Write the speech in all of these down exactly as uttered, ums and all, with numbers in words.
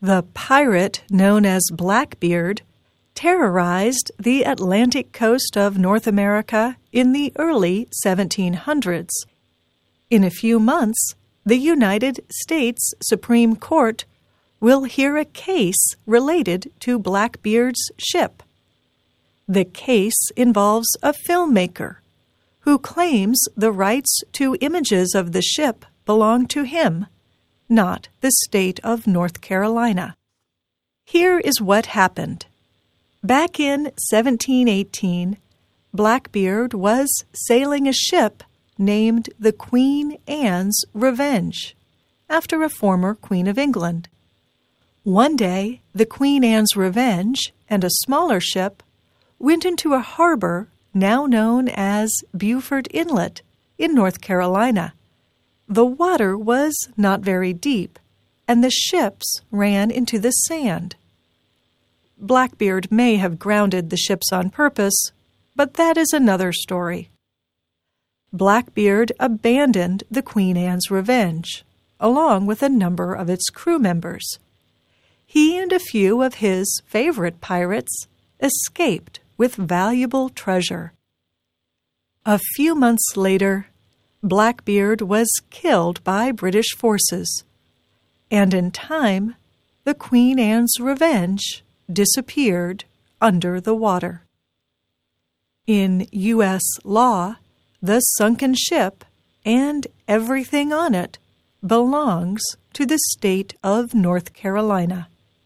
The pirate known as Blackbeard terrorized the Atlantic coast of North America in the early seventeen hundreds. In a few months, the United States Supreme Court will hear a case related to Blackbeard's ship. The case involves a filmmaker who claims the rights to images of the ship belong to him, not the state of North Carolina. Here is what happened. Back in seventeen eighteen, Blackbeard was sailing a ship named the Queen Anne's Revenge, after a former Queen of England. One day, the Queen Anne's Revenge and a smaller ship went into a harbor now known as Beaufort Inlet in North Carolina. The water was not very deep, and the ships ran into the sand. Blackbeard may have grounded the ships on purpose, but that is another story. Blackbeard abandoned the Queen Anne's Revenge, along with a number of its crew members. He and a few of his favorite pirates escaped with valuable treasure. A few months later, Blackbeard was killed by British forces, and in time, the Queen Anne's Revenge disappeared under the water. In U S law, the sunken ship and everything on it belongs to the state of North Carolina.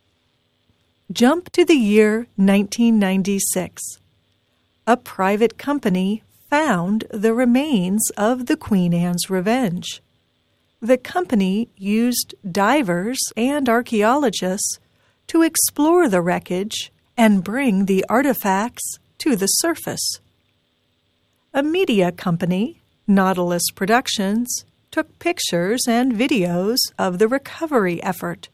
Jump to the year nineteen ninety-six. A private company found the remains of the Queen Anne's Revenge. The company used divers and archaeologists to explore the wreckage and bring the artifacts to the surface. A media company, Nautilus Productions, took pictures and videos of the recovery effort.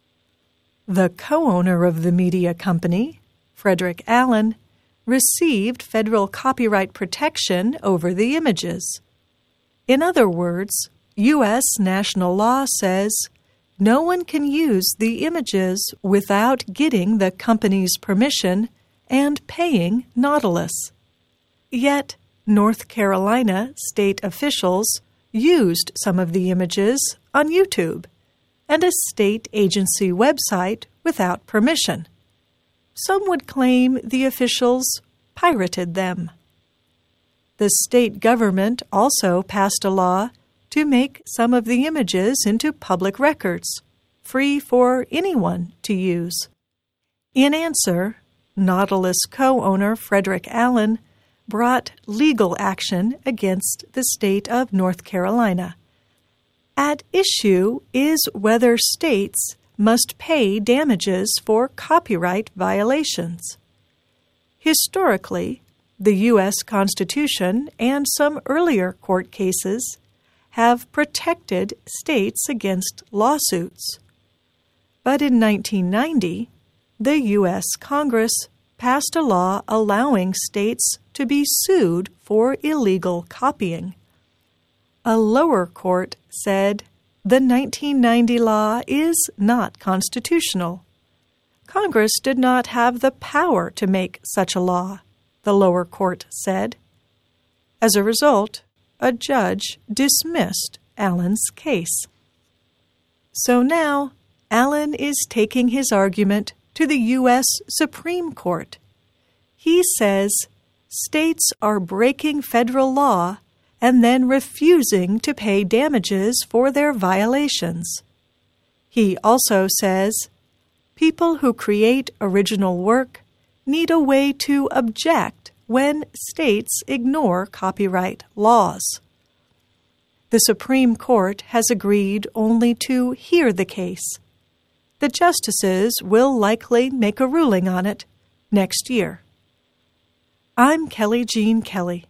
The co-owner of the media company, Frederick Allen, received federal copyright protection over the images. In other words, U S national law says no one can use the images without getting the company's permission and paying Nautilus. Yet, North Carolina state officials used some of the images on YouTube and a state agency website without permission. Some would claim the officials pirated them. The state government also passed a law to make some of the images into public records, free for anyone to use. In answer, Nautilus co-owner Frederick Allen brought legal action against the state of North Carolina. At issue is whether states must pay damages for copyright violations. Historically, the U S Constitution and some earlier court cases have protected states against lawsuits. But in nineteen ninety, the U S Congress passed a law allowing states to be sued for illegal copying. A lower court said the nineteen ninety law is not constitutional. Congress did not have the power to make such a law, the lower court said. As a result, a judge dismissed Allen's case. So now, Allen is taking his argument to the U S Supreme Court. He says states are breaking federal law and then refusing to pay damages for their violations. He also says people who create original work need a way to object when states ignore copyright laws. The Supreme Court has agreed only to hear the case. The justices will likely make a ruling on it next year. I'm Kelly Jean Kelly.